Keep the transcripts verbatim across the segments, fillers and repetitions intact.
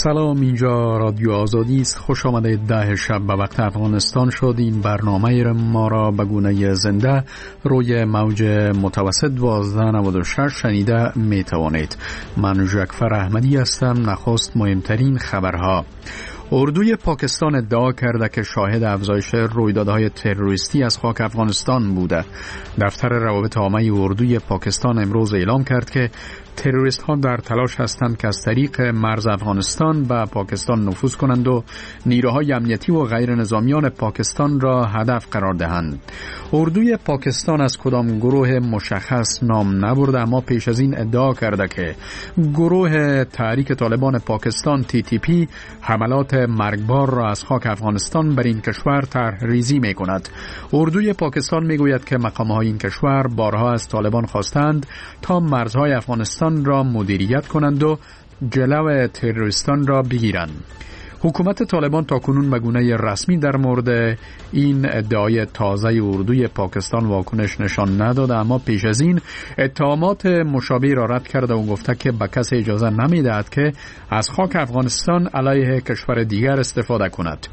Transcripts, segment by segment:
سلام، اینجا رادیو آزادی است. خوش آمده. ده شب به وقت افغانستان شد. این برنامه ما را به گونه زنده روی موج متوسط دوازده نود و شش شنیده می توانید. من جعفر احمدی هستم. نخست مهمترین خبرها. اردوی پاکستان ادعا کرده که شاهد افزایش رویدادهای تروریستی از خاک افغانستان بوده. دفتر روابط عامه اردوی پاکستان امروز اعلام کرد که تروریست ها در تلاش هستند که از طریق مرز افغانستان به پاکستان نفوذ کنند و نیروهای امنیتی و غیر نظامیان پاکستان را هدف قرار دهند. اردوی پاکستان از کدام گروه مشخص نام نبرده، اما پیش از این ادعا کرده که گروه تحریک طالبان پاکستان تی تی پی حملات مرگبار را از خاک افغانستان بر این کشور طرحریزی می کند. اردوی پاکستان می گوید که مقام‌های این کشور بارها از طالبان خواستند تا مرزهای افغانستان را مدیریت کنند و جلو تروریستان را بگیرند. حکومت طالبان تاکنون به گونه رسمی در مورد این ادعای تازه اردوی پاکستان واکنش نشان نداده، اما پیش از این اتهامات مشابه را رد کرده و گفته که به کسی اجازه نمی‌دهد که از خاک افغانستان علیه کشور دیگر استفاده کند.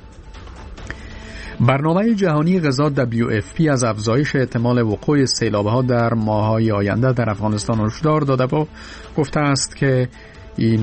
برنامه جهانی غذا دبلیو اف پی از افزایش احتمال وقوع سیلاب‌ها در ماه‌های آینده در افغانستان هشدار داده و گفته است که این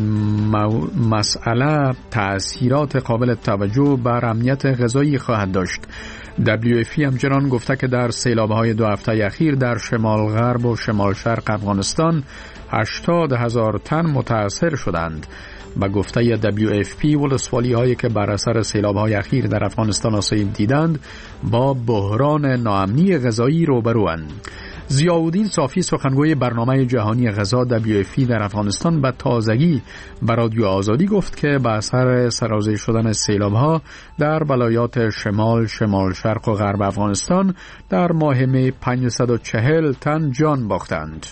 مسئله تأثیرات قابل توجه بر امنیت غذایی خواهد داشت. دبلیو اف پی همچنان گفته که در سیلاب‌های دو هفته اخیر در شمال غرب و شمال شرق افغانستان هشتاد هزار تن متاثر شدند. با گفته دبلیو اف پی ولسوالی هایی که بر اثر سیلاب های اخیر در افغانستان آسیب دیدند با بحران ناامنی غذایی روبروند. ضیاءالدین صافی سخنگوی برنامه جهانی غذا دبلیو اف پی در افغانستان به تازگی به رادیو آزادی گفت که به اثر سرازیر شدن سیلاب ها در ولایات شمال، شمال شرق و غرب افغانستان در ماه می پانصد و چهل تن جان باختند.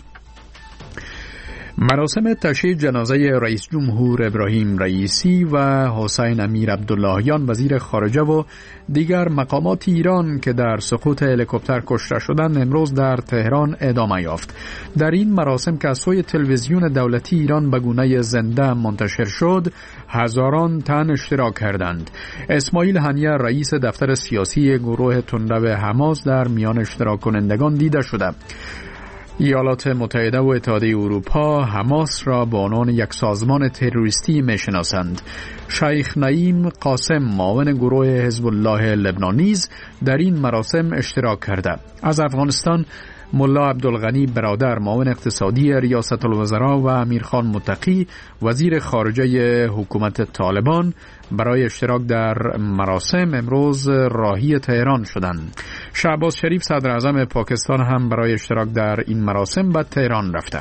مراسم تشییع جنازه رئیس جمهور ابراهیم رئیسی و حسین امیر عبداللهیان وزیر خارجه و دیگر مقامات ایران که در سقوط هلیکوپتر کشته شدند امروز در تهران ادامه یافت. در این مراسم که از سوی تلویزیون دولتی ایران به گونه زنده منتشر شد، هزاران تن اشتراک کردند. اسماعیل هنیه رئیس دفتر سیاسی گروه تندرو حماس در میان اشتراک کنندگان دیده شده. ایالات متحده و اتحادیه اروپا حماس را به عنوان یک سازمان تروریستی میشناسند. شیخ نعیم قاسم معاون گروه حزب الله لبنان نیز در این مراسم اشتراک کرده. از افغانستان ملا عبدالغنی برادر معاون اقتصادی ریاست الوزراء و امیرخان متقی وزیر خارجه حکومت طالبان برای اشتراک در مراسم امروز راهی تهران شدند. شهباز شریف صدر اعظم پاکستان هم برای اشتراک در این مراسم به تهران رفته.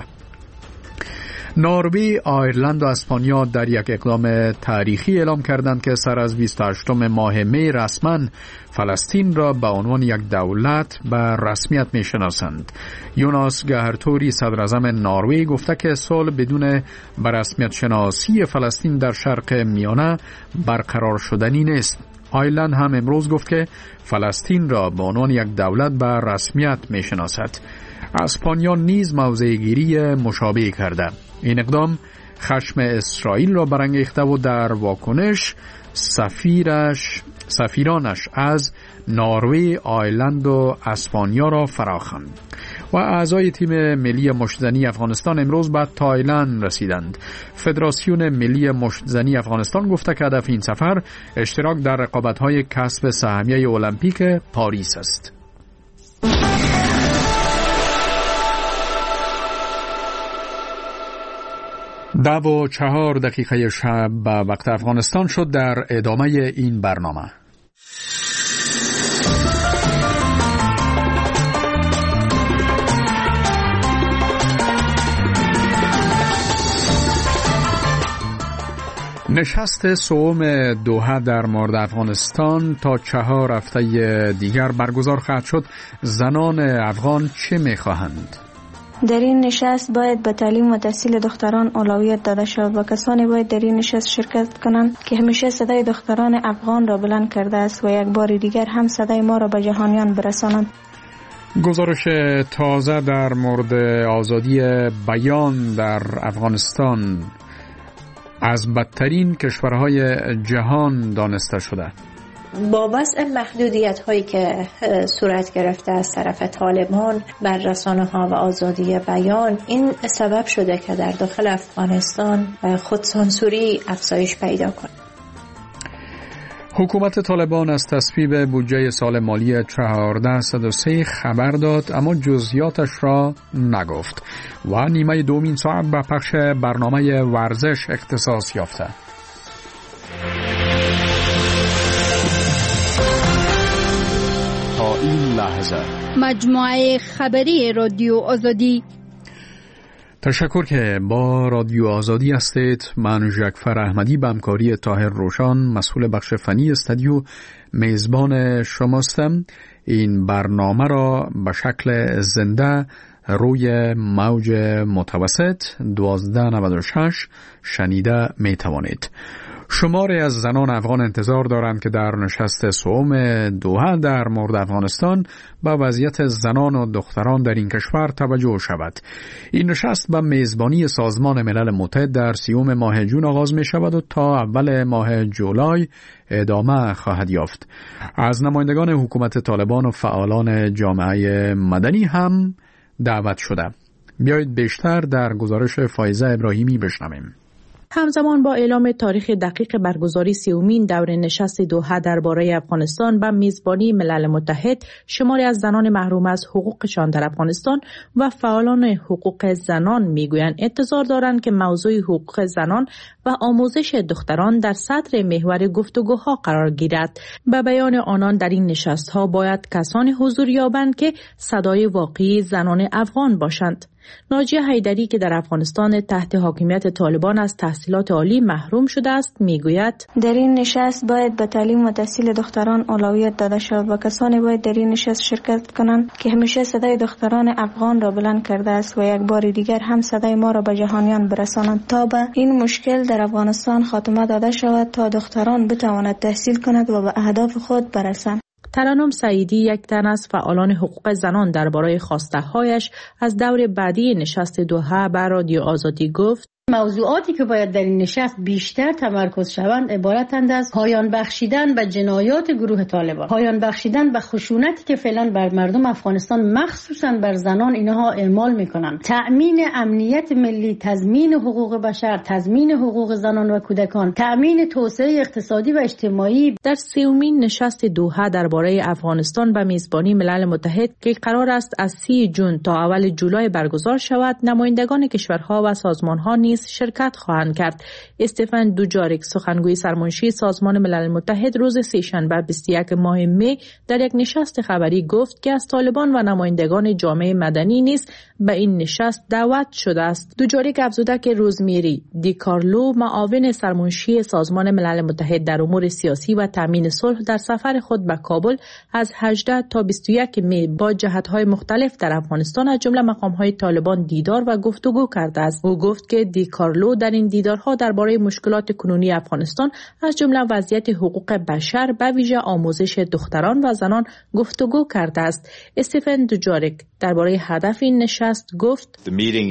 نروژ، آیرلند و اسپانیا در یک اقدام تاریخی اعلام کردند که سر از بیست و هشتم ماه می رسما فلسطین را به عنوان یک دولت به رسمیت میشناسند. یوناس گهرتوری صدر اعظم نروژ گفته که صلح بدون به رسمیت شناسی فلسطین در شرق میانه برقرار شدنی نیست. آیرلند هم امروز گفت که فلسطین را به عنوان یک دولت به رسمیت میشناسد. اسپانیا نیز موضع گیری مشابه کرده. این اقدام خشم اسرائیل را برانگیخته و در واکنش سفیرش سفیرانش از نروژ، آیرلند و اسپانیا را فراخواند. و اعضای تیم ملی مشت‌زنی افغانستان امروز به تایلند رسیدند. فدراسیون ملی مشت‌زنی افغانستان گفته که هدف این سفر اشتراک در رقابت‌های کسب سهمیه المپیک پاریس است. ده و چهار دقیقه شب به وقت افغانستان شد. در ادامه این برنامه نشست سوم دوحه در مورد افغانستان تا چهار هفته دیگر برگزار خواهد شد. زنان افغان چه می‌خواهند؟ در این نشست باید به تعلیم و تحصیل دختران اولویت داده شود و کسانی باید در این نشست شرکت کنند که همیشه صدای دختران افغان را بلند کرده است و یک بار دیگر هم صدای ما را به جهانیان برسانند. گزارش تازه در مورد آزادی بیان در افغانستان از بدترین کشورهای جهان دانسته شده. با وضع محدودیت هایی که صورت گرفته از طرف طالبان بر رسانه ها و آزادی بیان، این سبب شده که در داخل افغانستان خودسانسوری افزایش پیدا کنه. حکومت طالبان از تصویب بودجه سال مالی چهارده صد و سه خبر داد، اما جزئیاتش را نگفت و نیمه دومین ساعت به پخش برنامه ورزش اختصاص یافته. تا این لحظه مجموعه خبری رادیو آزادی. تشکر که با رادیو آزادی هستید. من ژکفر احمدی به همکاری طاهر روشان مسئول بخش فنی استودیو میزبان شماستم. این برنامه را به شکل زنده روی موج متوسط دوازده نود و شش شنیده می توانید. شماری از زنان افغان انتظار دارند که در نشست سوم دوحه در مورد افغانستان به وضعیت زنان و دختران در این کشور توجه شود. این نشست به میزبانی سازمان ملل متحد در سیوم ماه جون آغاز می شود و تا اول ماه جولای ادامه خواهد یافت. از نمایندگان حکومت طالبان و فعالان جامعه مدنی هم دعوت شده. بیایید بیشتر در گزارش فایزه ابراهیمی بشنویم. همزمان با اعلام تاریخ دقیق برگزاری سیومین دور نشست دوحه درباره افغانستان به میزبانی ملل متحد، شماری از زنان محروم از حقوقشان در افغانستان و فعالان حقوق زنان میگویند انتظار دارند که موضوع حقوق زنان و آموزش دختران در صدر محور گفتگوها قرار گیرد. به بیان آنان در این نشست‌ها باید کسانی حضور یابند که صدای واقعی زنان افغان باشند. ناجیه حیدری که در افغانستان تحت حاکمیت طالبان از تحصیلات عالی محروم شده است میگوید در این نشست باید به تعلیم و تحصیل دختران اولویت داده شود و کسانی باید در این نشست شرکت کنند که همیشه صدای دختران افغان را بلند کرده است و یک بار دیگر هم صدای ما را به جهانیان برسانند تا به این مشکل در افغانستان خاتمه داده شود، تا دختران بتواند تحصیل کند و به اهداف خود برسند. ترنم سعیدی یک تن از فعالان حقوق زنان درباره خواسته‌هایش از دور بعدی نشست دوحه بر رادیو آزادی گفت موضوعاتی که باید در این نشست بیشتر تمرکز شوند عبارتند از پایان بخشیدن به جنایات گروه طالبان، پایان بخشیدن به خشونتی که فعلا بر مردم افغانستان مخصوصا بر زنان اینها اعمال میکنند، تأمین امنیت ملی، تضمین حقوق بشر، تضمین حقوق زنان و کودکان، تأمین توسعه اقتصادی و اجتماعی. در سومین نشست دوحه درباره افغانستان به میزبانی ملل متحد که قرار است از سی جون تا اول جولای برگزار شود، نمایندگان کشورها و سازمانها نیز شرکت خواهند کرد. استفن دوجاریک سخنگوی سرمنشی سازمان ملل متحد روز سه‌شنبه بیست و یک ماه می در یک نشست خبری گفت که از طالبان و نمایندگان جامعه مدنی نیز به این نشست دعوت شده است. دوجاریک افزوده که روزمیری دی کارلو معاون سرمنشی سازمان ملل متحد در امور سیاسی و تامین صلح در سفر خود به کابل از هجده تا بیست و یک می با جهت‌های مختلف در افغانستان از جمله مقام‌های طالبان دیدار و گفتگو کرده است. او گفت که دی کارلو در این دیدارها درباره مشکلات کنونی افغانستان از جمله وضعیت حقوق بشر به ویژه آموزش دختران و زنان گفتگو کرده است. استفن دوجاریک درباره هدف این نشست گفت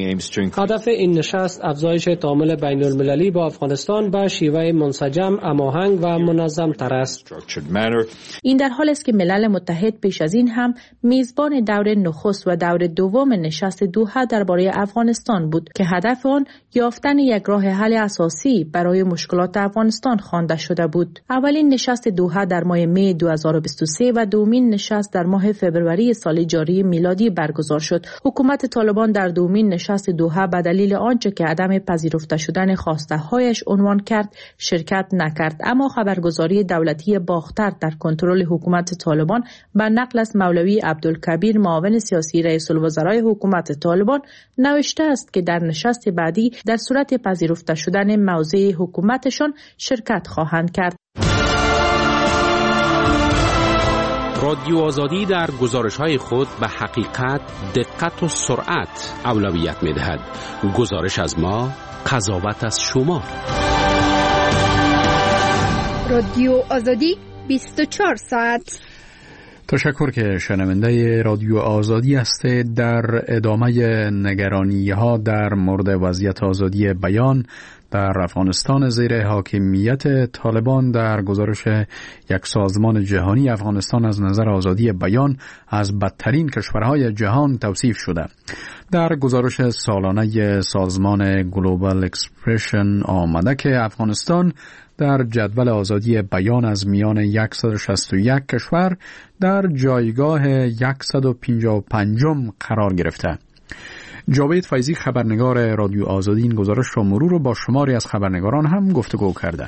هدف این نشست افزایش تعامل بین المللی با افغانستان به شیوه منسجم، هماهنگ و منظم تر است. این در حالی است که ملل متحد پیش از این هم میزبان دور نخست و دور دوم نشست دوحه درباره افغانستان بود که هدف آن یافتن یک راه حل اساسی برای مشکلات افغانستان خوانده شده بود. اولین نشست دوحه در ماه می دو هزار و بیست و سه و دومین نشست در ماه فوریه سال جاری میلادی برگزار شد. حکومت طالبان در دومین نشست دوحه به دلیل آنچه که عدم پذیرفته شدن خواسته‌هایش عنوان کرد شرکت نکرد، اما خبرگزاری دولتی باختر در کنترل حکومت طالبان به نقل از مولوی عبدالکبیر معاون سیاسی رئیس الوزرای حکومت طالبان نوشته است که در نشست بعدی در صورت پذیرفته شدن موضع حکومتشان شرکت خواهند کرد. رادیو آزادی در گزارش‌های خود به حقیقت، دقت و سرعت اولویت می‌دهد. گزارش از ما، قضاوت از شما. رادیو آزادی بیست و چهار ساعت. تشکر که شنونده رادیو آزادی هستید. در ادامه نگرانی ها در مورد وضعیت آزادی بیان در افغانستان زیر حاکمیت طالبان در گزارش یک سازمان جهانی افغانستان از نظر آزادی بیان از بدترین کشورهای جهان توصیف شده. در گزارش سالانه سازمان گلوبال اکسپرشن آمده که افغانستان در جدول آزادی بیان از میان صد و شصت و یک کشور در جایگاه صد و پنجاه و پنجم قرار گرفته. جاوید فیضی خبرنگار رادیو آزادی این گزارش را مرور و با شماری از خبرنگاران هم گفتگو کرده.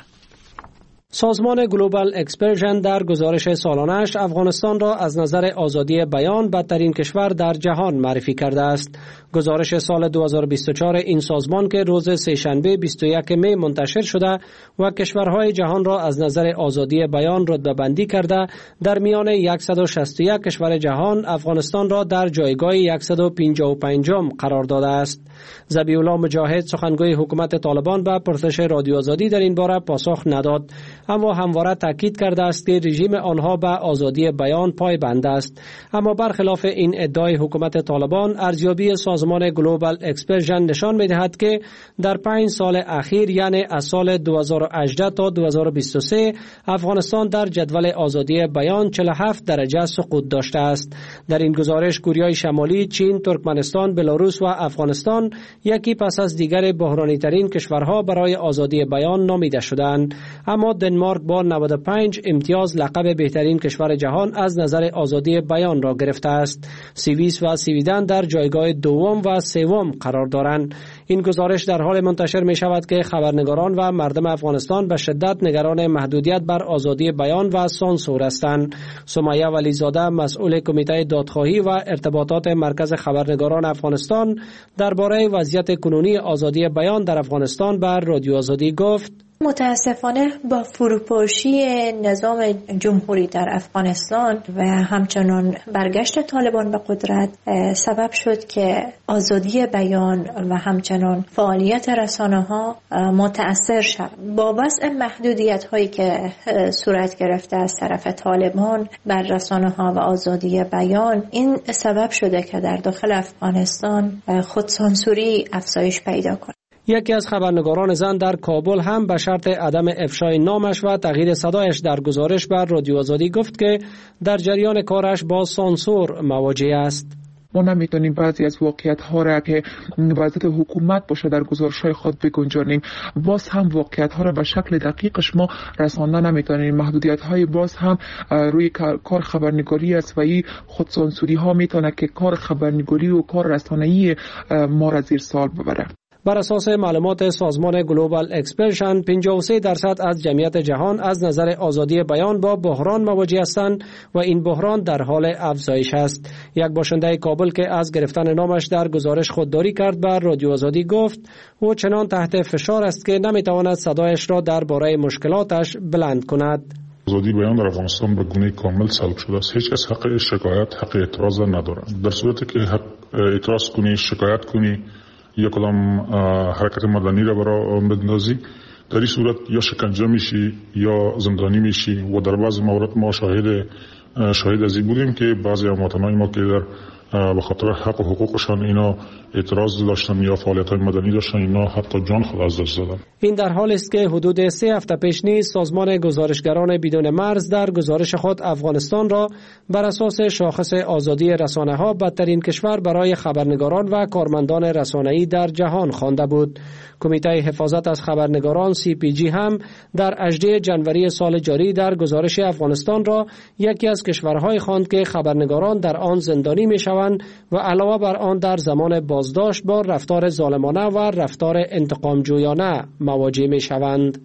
سازمان گلوبال اکسپرشن در گزارش سالانه‌اش افغانستان را از نظر آزادی بیان بدترین کشور در جهان معرفی کرده است. گزارش سال دو هزار و بیست و چهار این سازمان که روز سه‌شنبه بیست و یکم می منتشر شده و کشورهای جهان را از نظر آزادی بیان رتبه بندی کرده، در میان صد و شصت و یک کشور جهان افغانستان را در جایگاه صد و پنجاه و پنجم قرار داده است. ذبیح الله مجاهد سخنگوی حکومت طالبان به پرسش رادیو آزادی در این باره پاسخ نداد، اما همواره تاکید کرده است که رژیم آنها به آزادی بیان پایبند است. اما برخلاف این ادعای حکومت طالبان، ارزیابی سازمان گلوبال اکسپرشن نشان می‌دهد که در پنج سال اخیر، یعنی از سال دو هزار و هجده تا دو هزار و بیست و سه، افغانستان در جدول آزادی بیان چهل و هفت درجه سقوط داشته است. در این گزارش کره شمالی، چین، ترکمنستان، بلاروس و افغانستان یکی پس از دیگر بحرانی ترین کشورها برای آزادی بیان نامیده شدند. اما دنمارک با نود و پنج امتیاز لقب بهترین کشور جهان از نظر آزادی بیان را گرفته است. سوئیس و سویدن در جایگاه دوم و سوم قرار دارند. این گزارش در حال منتشر می شود که خبرنگاران و مردم افغانستان به شدت نگران محدودیت بر آزادی بیان و سانسور هستند. سمیه ولیزاده، مسئول کمیته دادخواهی و ارتباطات مرکز خبرنگاران افغانستان، درباره وضعیت کنونی آزادی بیان در افغانستان بر رادیو آزادی گفت: متاسفانه با فروپاشی نظام جمهوری در افغانستان و همچنان برگشت طالبان به قدرت سبب شد که آزادی بیان و همچنان فعالیت رسانه‌ها متأثر شد. با وضع محدودیت هایی که صورت گرفته از طرف طالبان بر رسانه‌ها و آزادی بیان، این سبب شده که در داخل افغانستان خودسانسوری افزایش پیدا کنه. یکی از خبرنگاران زن در کابل هم به شرط عدم افشای نامش و تغییر صدایش در گزارش بر رادیو آزادی گفت که در جریان کارش با سانسور مواجه است. ما نمیتونیم بعضی از واقعیت ها را که وضعیت حکومت باشه در گزارش های خود بگنجانیم. باز هم واقعیت ها را به شکل دقیقش ما رسانده نمیتونیم. محدودیت های باز هم روی کار خبرنگاری است و این خودسانسوری ها میتونه که کار خبرنگاری و کار رسانه‌ای ما را زیر سوال ببره. بر اساس معلومات سازمان گلوبال اکسپرشن، پنجاه و سه درصد از جمعیت جهان از نظر آزادی بیان با بحران مواجه هستند و این بحران در حال افزایش است. یک باشنده کابل که از گرفتن نامش در گزارش خودداری کرد بر رادیو آزادی گفت او چنان تحت فشار است که نمیتواند صدایش را درباره مشکلاتش بلند کند. آزادی بیان در افغانستان به گونه کامل سلب شده است. هیچ کس حق شکایت، حق اعتراض ندارد. در صورتی که حق اعتراض کنی، شکایت کنی یا کدام حرکت مدنی را برای بندازی، در این صورت یا شکنجه میشی یا زندانی میشی و در بعض موارد ما شاهد شاهد از این بودیم که بعضی هموطنان ما که در به خاطر حق و حقوقشان اینا اعتراض داشتن یا فعالیت‌های مدنی داشتن، اینا حتی جان خود از دست دادن. این در حالی است که حدود سه هفته پیش نیز سازمان گزارشگران بدون مرز در گزارش خود افغانستان را بر اساس شاخص آزادی رسانه‌ها بدترین کشور برای خبرنگاران و کارمندان رسانه‌ای در جهان خوانده بود. کمیته حفاظت از خبرنگاران سی پی جی هم در هجدهم ژانویه سال جاری در گزارش افغانستان را یکی از کشورهای خواند که خبرنگاران در آن زندانی می‌شوند و علاوه بر آن در زمان بازداشت با رفتار ظالمانه و رفتار انتقامجویانه مواجه می‌شوند.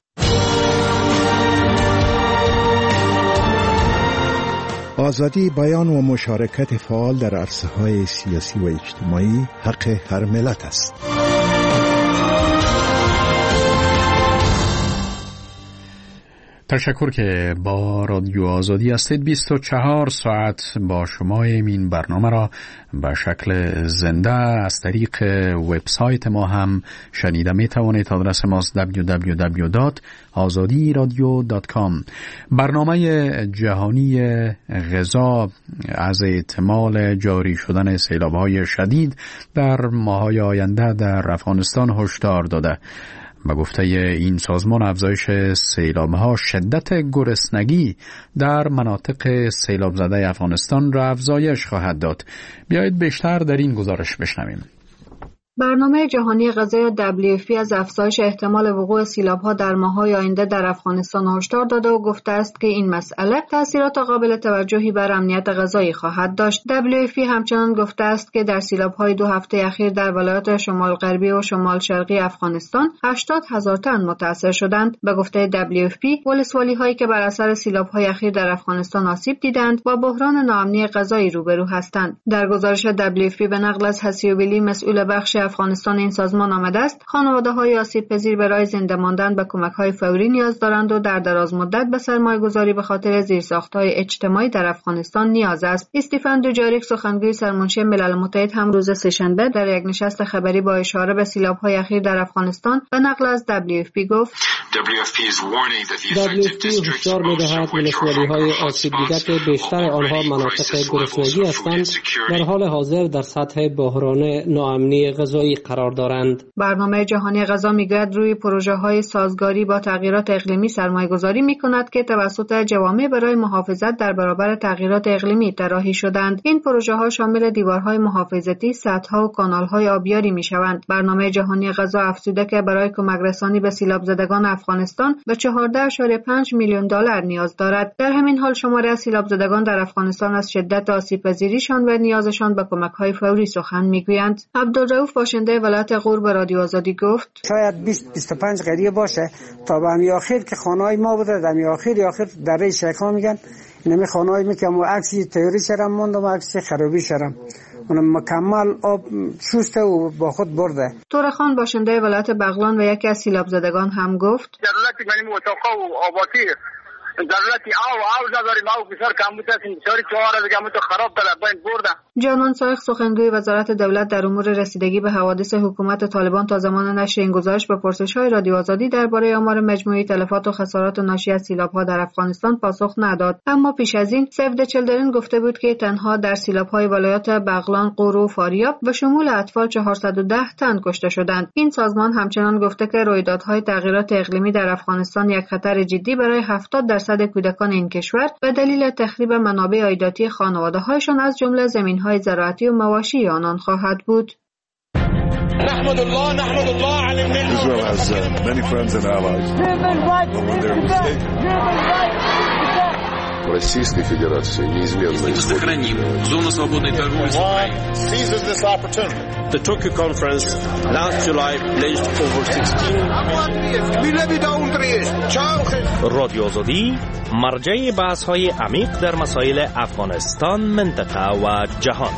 آزادی بیان و مشارکت فعال در عرصه‌های سیاسی و اجتماعی حق هر ملت است. تشکر که با رادیو آزادی هستید. بیست و چهار ساعت با شما. این برنامه را به شکل زنده از طریق وبسایت ما هم شنیده می توانید. آدرس ماست دبلیو دبلیو دبلیو دات آزادی رادیو دات کام. برنامه جهانی غذا از احتمال جاری شدن سیلاب‌های شدید در ماه‌های آینده در افغانستان هشدار داده. به گفته این سازمان افزایش سیلاب‌ها شدت گرسنگی در مناطق سیلاب زده افغانستان را افزایش خواهد داد. بیایید بیشتر در این گزارش بشنویم. برنامه جهانی غذای دبلیو اف پی از افزایش احتمال وقوع سیلاب‌ها در ماه‌های آینده در افغانستان هشدار داده و گفته است که این مسئله تأثیرات قابل توجهی بر امنیت غذایی خواهد داشت. دبلیو اف پی همچنان گفته است که در سیلاب‌های دو هفته اخیر در ولایات شمال غربی و شمال شرقی افغانستان هشتاد هزار تن متاثر شدند. به گفته دبلیو اف پی، ولسوالی‌هایی که بر اثر سیلاب‌های اخیر در افغانستان آسیب دیدند با بحران ناامنی غذایی روبرو هستند. در گزارش دبلیو اف پی به نقل از حسیوبیلی مسئول بخش افغانستان این سازمان آمده است خانواده‌های آسیب پذیر برای زنده ماندن به کمک‌های فوری نیاز دارند و در دراز مدت به سرمایه‌گذاری به خاطر زیرساخت‌های اجتماعی در افغانستان نیاز است. استیفن دوجاریک سخنگوی سرمنشی ملل متحد هم روز سه‌شنبه در یک نشست خبری با اشاره به سیلاب‌های اخیر در افغانستان به نقل از دبلیو اف پی گفت دبلیو اف پی هشدار می‌دهد ولسوالی‌های آسیب دیده که بیشتر آنها مناطق گرسنگی هستند در حال حاضر در سطح بحران ناامنی غذایی قرار دارند. برنامه جهانی غذا میگوید روی پروژه‌های سازگاری با تغییرات اقلیمی سرمایه‌گذاری می‌کند که توسط جوامع برای محافظت در برابر تغییرات اقلیمی طراحی شدند. این پروژه‌ها شامل دیوارهای محافظتی، سدها و کانال‌های آبیاری می‌شوند. برنامه جهانی غذا افزوده که برای کمک رسانی به سیلاب زدگان افغانستان به چهارده اشاری پنج میلیون دلار نیاز دارد. در همین حال شماری از سیلاب زدگان در افغانستان از شدت آسیب‌پذیریشان و نیازشان به کمک‌های فوری سخن می‌گویند. عبدالرؤوف باشنده ولایت غور به رادیو آزادی گفت شاید بیست بیست و پنج قریه باشه تا به امی آخر که خانه‌های ما بوده در امی آخر آخر دره شیخا میگن اینمی خانه‌های می که مو عکسی تئوری شرم موند و عکسی خرابی شرم اون مکمل آب شسته و با خود برده. تورخان باشنده ولایت بغلان و یکی از سیلاب زدگان هم گفت ضرورت منی متوقع و آباتی ضرورتی آو آو نداریم آو بسیار کم بوده است بسیار چهار دیگه تو خراب داره باید برده. جانان سایخ سخنگوی وزارت دولت در امور رسیدگی به حوادث حکومت طالبان تا زمان نشر این گزارش به پرسش‌های رادیو آزادی درباره آمار مجموعی تلفات و خسارات ناشی از سیلاب‌ها در افغانستان پاسخ نداد. اما پیش از این سیو د چیلدرن گفته بود که تنها در سیلاب‌های ولایات بغلان، غور و فاریاب به شمول اطفال چهارصد و ده تن کشته شدند. این سازمان همچنان گفته که رویدادهای تغییرات اقلیمی در افغانستان یک خطر جدی برای هفتاد درصد کودکان این کشور به دلیل تخریب منابع عایداتی خانواده‌هایشان از جمله زمین‌های زراعتی و مواشی آنان خواهد بود. نحمد الله نحمد الله على النعمة. Israel has uh, many friends and allies. Российской Федерации неизменно сохраним зону свободной торговли с Украиной. Seizes this opportunity. The Tokyo conference last July pledged over sixteen. رادیو آزادی مرجع بحث‌های عمیق در مسائل افغانستان، منطقه و جهان.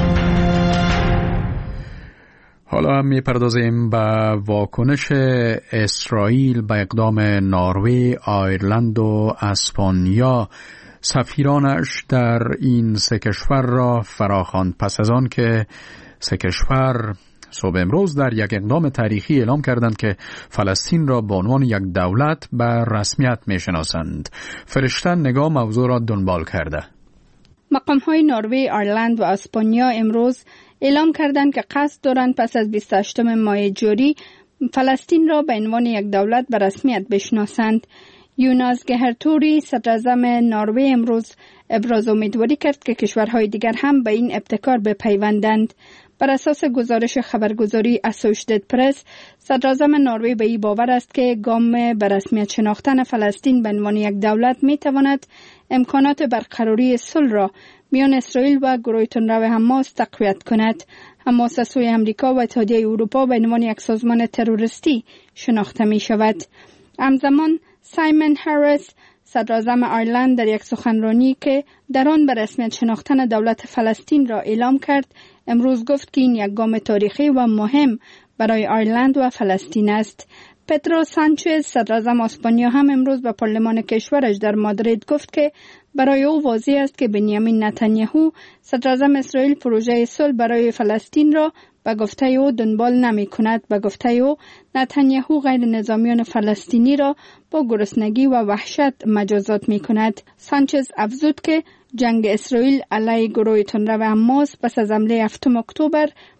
حالا هم میپردازیم به واکنش اسرائیل به اقدام نروژ، آیرلند و اسپانیا. سفیرانش در این سه کشور را فراخواند پس از آن که سه کشور صبح امروز در یک اقدام تاریخی اعلام کردند که فلسطین را به عنوان یک دولت به رسمیت میشناسند. فرشته نگاه موضوع را دنبال کرده. مقام‌های نروژ، آیرلند و اسپانیا امروز اعلام کردند که قصد دارند پس از بیست و هشتم ماه جاری فلسطین را به عنوان یک دولت به رسمیت بشناسند. یوناس گهرتوری صدراعظم نروژ امروز ابراز امیدواری کرد که کشورهای دیگر هم به این ابتکار بپیوندند. بر اساس گزارش خبرگزاری اسوشییتد پرس، صدراعظم نروژ به این باور است که گام به رسمیت شناختن فلسطین به عنوان یک دولت می تواند امکانات برقراری صلح را میان اسرائیل و گروه تندرو حماس تقویت کند. حماس از سوی امریکا و اتحادیه اروپا به عنوان یک سازمان تروریستی شناخته می شود. همزمان سایمون هریس، صدراعظم آیرلند، در یک سخنرانی که در آن به رسمیت شناختن دولت فلسطین را اعلام کرد، امروز گفت که این یک گام تاریخی و مهم برای آیرلند و فلسطین است. پدرو سانچز، صدراعظم اسپانیا، هم امروز به پارلمان کشورش در مادرید گفت که برای او واضح است که بنیامین نتانیاهو، صدراعظم اسرائیل، پروژه صلح برای فلسطین را به گفته او دنبال نمی کند. به گفته او نتانیاهو غیر نظامیان فلسطینی را با گرسنگی و وحشت مجازات می کند. سانچز افزود که جنگ اسرائیل علیه گروه تندرو حماس پس از حمله هفتم اکتبر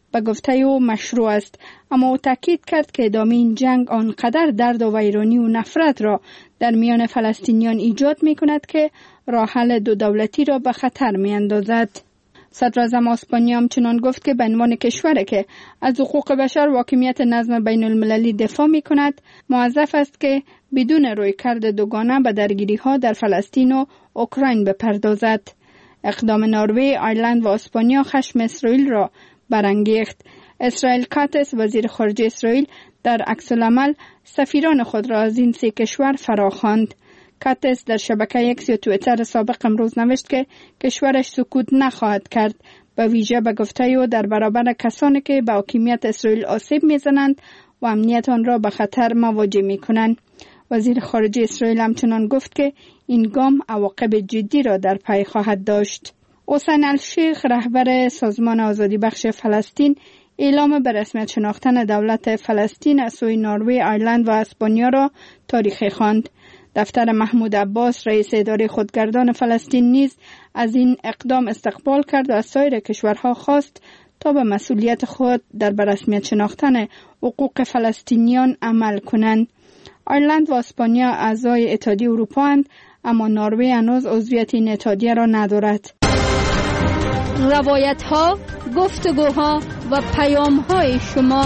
به گفته او مشروع است، اما او تاکید کرد که ادامه این جنگ آنقدر درد و ویرانی و نفرت را در میان فلسطینیان ایجاد می کند که راه حل دو دولتی را به خطر می اندازد. صدر اعظم اسپانیا همچنان گفت که به عنوان کشوری که از حقوق بشر و حاکمیت نظم بین المللی دفاع می کند، موظف است که بدون رویکرد دوگانه به درگیری ها در فلسطین و اوکراین بپردازد. اقدام نروژ، آیرلند و اسپانیا خشم اسرائیل را برانگیخت. اسرائیل کاتس، وزیر خارجه اسرائیل، در عکس العمل سفیران خود را از این سه کشور فراخواند. کاتس در شبکه ایکس یا توییتر سابق امروز نوشت که کشورش سکوت نخواهد کرد، به ویژه به گفته او در برابر کسانی که به حاکمیت اسرائیل آسیب میزنند و امنیت آن را به خطر مواجه میکنند. وزیر خارجه اسرائیل همچنان گفت که این گام عواقب جدی را در پی خواهد داشت. حسین الشیخ، رهبر سازمان آزادی بخش فلسطین، اعلام به رسمیت شناختن دولت فلسطین از سوی نروژ، آیرلند و اسپانیا را تاریخی خواند. دفتر محمود عباس، رئیس اداره خودگردان فلسطین، نیز از این اقدام استقبال کرد و از سایر کشورها خواست تا به مسئولیت خود در به رسمیت شناختن حقوق فلسطینیان عمل کنند. آیرلند و اسپانیا اعضای اتحادیه اروپا اند، اما نروژ هنوز عضویت این اتحادیه را ندارد. روایت ها، گفتگوها و پیام های شما.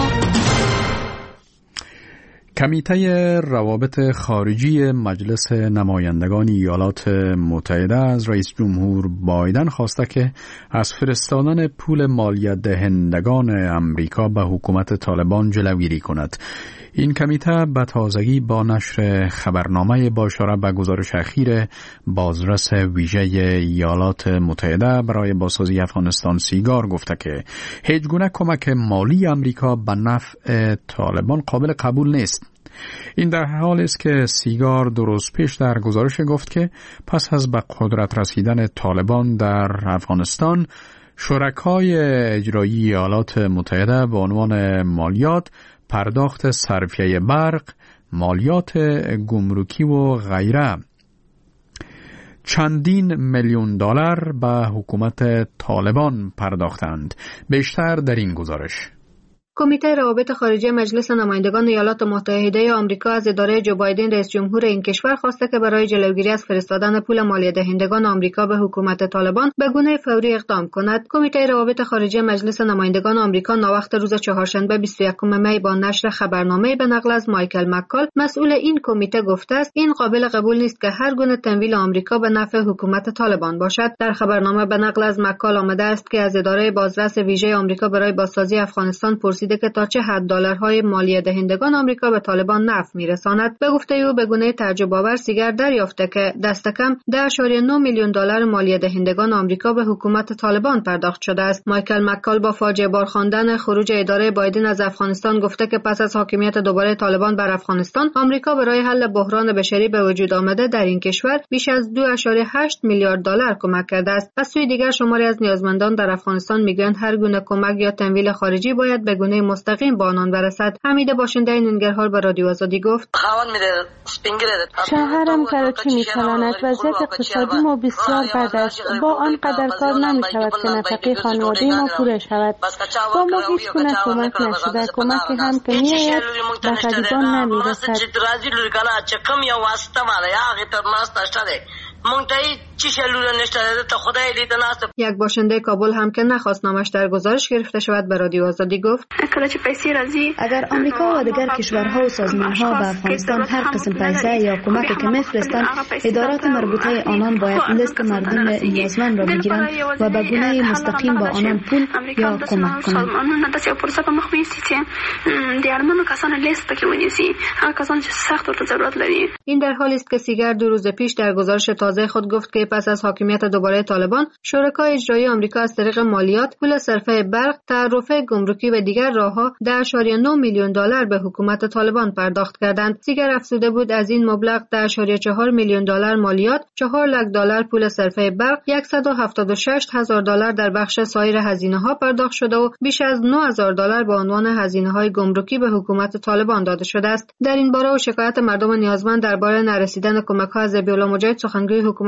کمیته روابط خارجی مجلس نمایندگان ایالات متحده از رئیس جمهور بایدن خواسته که از فرستادن پول مالیات دهندگان امریکا به حکومت طالبان جلوگیری کند. این کمیته به تازگی با نشر خبرنامه با اشاره به گزارش اخیر بازرس ویژه ایالات متحده برای بازسازی افغانستان سیگار گفته که هیچ گونه کمک مالی امریکا به نفع طالبان قابل قبول نیست. این در حالی است که سیگار دو روز پیش در گزارش گفت که پس از به قدرت رسیدن طالبان در افغانستان، شرکای اجرایی ایالات متحده به عنوان مالیات، پرداخت صرفیه برق، مالیات گمرکی و غیره چندین میلیون دلار به حکومت طالبان پرداختند. بیشتر در این گزارش. کمیته روابط خارجی مجلس نمایندگان ایالات متحده آمریکا از اداره جو بایدن رئیس جمهور این کشور خواسته که برای جلوگیری از فرستادن پول مالیات دهندگان آمریکا به حکومت طالبان به گونه فوری اقدام کند. کمیته روابط خارجی مجلس نمایندگان آمریکا ناوقت روز چهارشنبه بیست و یکم می با نشر خبرنامه به نقل از مایکل مکال، مسئول این کمیته، گفته است این قابل قبول نیست که هر گونه تمویل آمریکا به نفع حکومت طالبان باشد. در خبرنامه به نقل از مکال آمده است که از اداره بازرس ویژه آمریکا برای بازسازی افغانستان پرسیده که تا چه حد دلارهای مالیات دهندگان آمریکا به طالبان نفع میرساند. به گفته او به گونه تعجب آور سیگر دریافته که دست کم ده اشاریه نه میلیون دلار مالیات دهندگان آمریکا به حکومت طالبان پرداخت شده است. مایکل مکال با فاجعه بار خواندن خروج اداره بایدن از افغانستان گفته که پس از حاکمیت دوباره طالبان بر افغانستان، آمریکا برای حل بحران بشری به وجود آمده در این کشور بیش از دو اشاریه هشت میلیارد دلار کمک کرده است. از سوی دیگر شماری از نیازمندان در افغانستان میگویند هر گونه کمک یا تمویل خارجی باید به گونه مستقیم به آنان برسد. حمید باشنده ننگرهار به رادیو آزادی گفت: شوهرم کراچی می‌تواند. وضعیت اقتصادی ما بسیار بد است. با آن قدر کار نمی‌شود که نفقه خانواده ما پوره شود. با ما هیچ گونه کمک نشده. کمکی هم که می‌آید به غریبان نمی‌رسد. یک باشنده کابل هم که نخواست نامش در گزارش گرفته شود به رادیو آزادی گفت: اگر آمریکا و دیگر کشورها و سازمانها به افغانستان هر قسم پیسه یا کمکی که میفرستند، ادارات مربوطه آنان باید لیست مردم نیازمند را بگیرند و به گونه مستقیم با آنان پول یا کمک کنند. این در حالی است که سیگر دو روز پیش در گزارش تازه خود گفت که پس از حاکمیت دوباره طالبان، شرکای اجرایی آمریکا از طریق مالیات، پول صرفه برق، تعرفه گمرکی و دیگر راهها ده اشاریه نه میلیون دلار به حکومت طالبان پرداخت کردند. سیگر افزوده بود از این مبلغ ده اشاریه چهار میلیون دلار مالیات، چهار لک دلار پول صرفه برق، صد و هفتاد و شش هزار دلار در بخش سایر هزینه‌ها پرداخت شده و بیش از نه هزار دلار به عنوان هزینه‌های گمرکی به حکومت طالبان داده شده است. در این باره و شکایت مردم نیازمند درباره نرسیدن کمک‌ها از ذبیح‌الله مجاهد، سخنگوی حکومت طالبان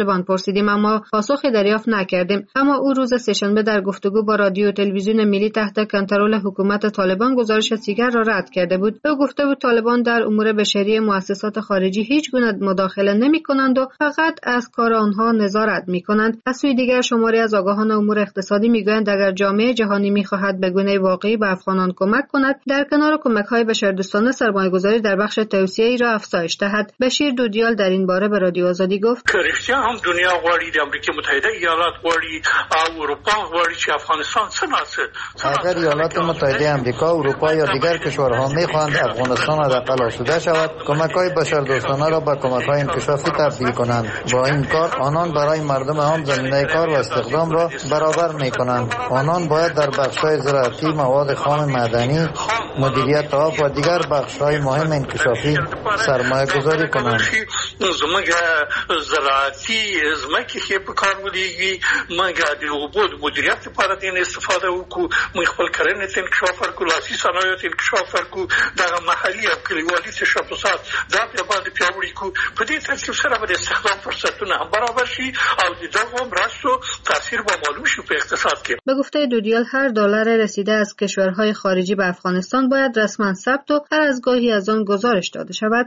طالبان پرسیدیم اما پاسخی دریافت نکردیم. اما او روز سه‌شنبه در گفتگو با رادیو تلویزیون ملی تحت کنترل حکومت طالبان گزارش دیگر را رد کرده بود. او گفته بود طالبان در امور بشری مؤسسات خارجی هیچ گونه مداخله نمی‌کنند و فقط از کار آنها نظارت می‌کنند. از سوی دیگر شماری از آگاهان امور اقتصادی می‌گویند اگر جامعه جهانی می‌خواهد به گونه واقعی به افغانان کمک کند، در کنار کمک‌های بشردوستانه سرمایه‌گذاری در بخش توسعه‌ای را افزایش دهد. بشیر دودیال در این باره به رادیو آزادی گفت: "کرشتیا هم دنیا غواړي، د امریکا متحده ایالات غواړي، او اروپا غواړي چې افغانستان څنګه اگر ایالات متحده آمریکا، اروپا یا دیگر کشورها می‌خواهند افغانستان حداقل آسوده شود، کمک‌های بشردوستانه را به کمک‌های انکشافی تبدیل کنند. با این کار آنان برای مردم عام زمینه کار و استخدام را برابر می‌کنند. آنان باید در بخش‌های زراعتی، مواد خام معدنی، مدیریت آب و دیگر بخش‌های مهم انکشافی سرمایه‌گذاری کنند. زموږ زراعتی زمکه کې په کار ودیږي، موږ د اوبو د مدیریت لپاره د استفاده وکړو، موږ خپل کرنې ته انکشاف ورکړو، لاسي صنایعو ته انکشاف ورکړو، دغه محلي او کلیوالي تشبثات دا په باندې پیاوړي کړو. په دې ترتیب سره به د استخدام فرصتونه هم برابر شي او د دغو مرستو تاثیر به معلوم شي په اقتصاد کې. به گفته دودیال هر دلار رسیده از کشورهای خارجی به افغانستان باید رسما ثبت و هر از گاهی از آن گزارش داده شود.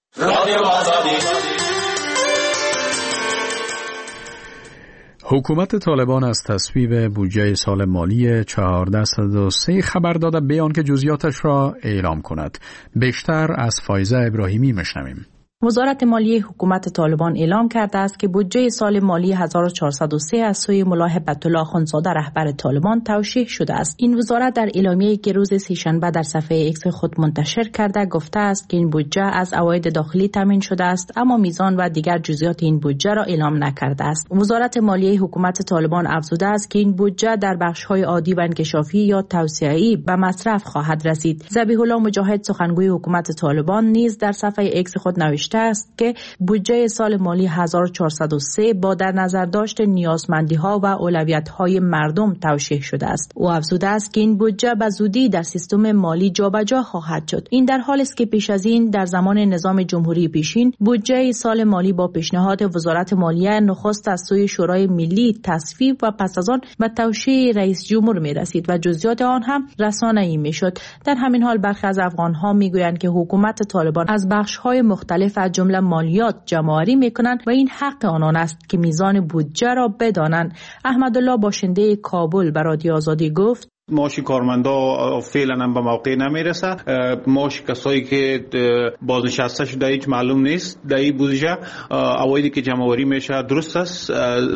حکومت طالبان از تصویب بودجه سال مالی چهارده صد و سه خبر داده به آنکه جزئیاتش را اعلام کند. بیشتر از فایزه ابراهیمی میشنویم. وزارت مالیه حکومت طالبان اعلام کرده است که بودجه سال مالی هزار و چهارصد و سه از سوی ملا هبت الله اخوندزاده رهبر طالبان توشیح شده است. این وزارت در اعلامیه‌ای که روز سه‌شنبه در صفحه ایکس خود منتشر کرده گفته است که این بودجه از عواید داخلی تامین شده است اما میزان و دیگر جزئیات این بودجه را اعلام نکرده است. وزارت مالیه حکومت طالبان افزوده است که این بودجه در بخش‌های عادی و انکشافی یا توسعه‌ای به مصرف خواهد رسید. ذبیح الله مجاهد سخنگوی حکومت طالبان نیز در صفحه ایکس خود نوشته است که بودجه سال مالی هزار و چهارصد و سه با در نظر داشت نیازمندی‌ها و اولویت‌های مردم توشیح شده است. او افزوده است که این بودجه به زودی در سیستم مالی جابجا خواهد شد. این در حالی است که پیش از این در زمان نظام جمهوری پیشین بودجه سال مالی با پیشنهاد وزارت مالیه نخست از سوی شورای ملی تصویب و پس از آن به توشیح رئیس جمهور می رسید و جزئیات آن هم رسانه‌ای می شد. در همین حال برخی از افغان‌ها می گویند که حکومت طالبان از بخش‌های مختلف از جمله مالیات جمع‌آوری می‌کنند و این حق آنان است که میزان بودجه را بدانند. احمدالله باشنده کابل به رادیو آزادی گفت: معاش کارمندا فعلا هم به موقع نمیرسه. معاش کسایی که بازنشسته شده هیچ معلوم نیست. در این بودجه عوایدی که جمع آوری میشه درست است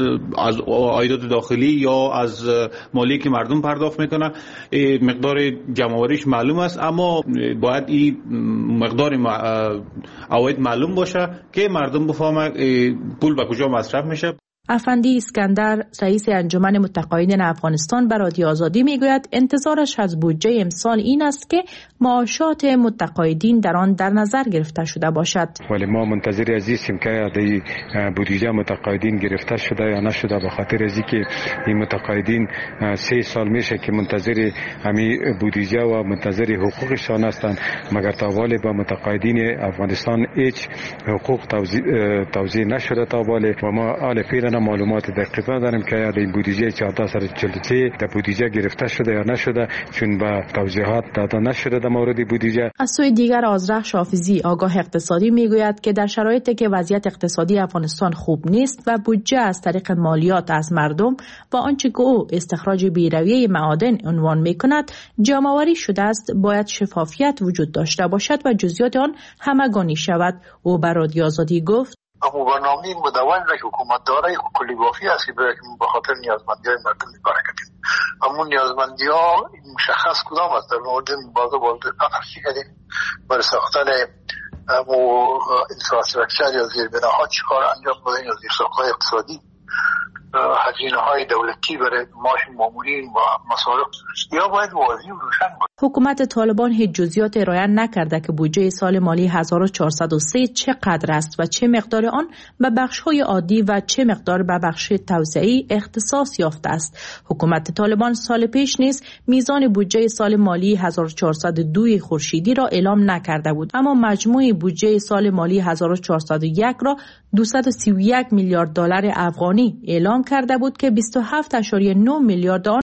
از عایدات داخلی یا از مالی که مردم پرداخت میکنن، مقدار جمع آوریش معلوم است، اما باید این مقدار عواید معلوم باشه که مردم بفهمه پول به کجا مصرف میشه. افندی اسکندر رئیس انجمن متقاعدین افغانستان به رادیو آزادی میگوید انتظارش از بودجه امسال این است که معاشات متقاعدین در آن در نظر گرفته شده باشد. ولی ما منتظر عزیزیم که در بودجه متقاعدین گرفته شده یا نشده، به خاطر از اینکه این متقاعدین سه سال میشه که منتظر همین بودجه و منتظر حقوقشان هستند، مگر تا حالا با متقاعدین افغانستان هیچ حقوق توزیع نشده تا حالا و ما حال فعلا معلومات دقیقه داریم که این بودجه چهارده صد و چهل و سه در بودجه گرفته شده یا نشده، چون به توضیحات داده نشده در مورد بودجه. از سوی دیگر آذرخش حافظی آگاه اقتصادی میگوید که در شرایطی که وضعیت اقتصادی افغانستان خوب نیست و بودجه از طریق مالیات از مردم و آنچه که او استخراج بی‌رویه معادن عنوان میکند جمع‌آوری شده است، باید شفافیت وجود داشته باشد و جزئیات آن همگانی شود. او به رادیو آزادی گفت: اما برنامه مدون را که حکومت داره کلی بافی است که به خاطر نیازمندی های مردم میباره کردیم. اما نیازمندی ها مشخص کدام است؟ در مورد بازه بازه فقط چی کردیم؟ برای ساختن انفراستراکچر یا زیربناها چی کار انجام بدهیم یا زیرساخت‌های اقتصادی، هزینه های دولتی برای معاش مامورین و مصارف یا باید واضح و روشن باشه. حکومت طالبان هیچ جزئیات ارائه نکرده که بودجه سال مالی هزار و چهارصد و سه چقدر است و چه مقدار آن به بخش‌های عادی و چه مقدار به بخش توسعه‌ای اختصاص یافته است. حکومت طالبان سال پیش نیز میزان بودجه سال مالی هزار و چهارصد و دو خورشیدی را اعلام نکرده بود، اما مجموع بودجه سال مالی هزار و چهارصد و یک را دویست و سی و یک میلیارد دلار افغانی اعلام کرده بود که بیست و هفت ممیز نه میلیارد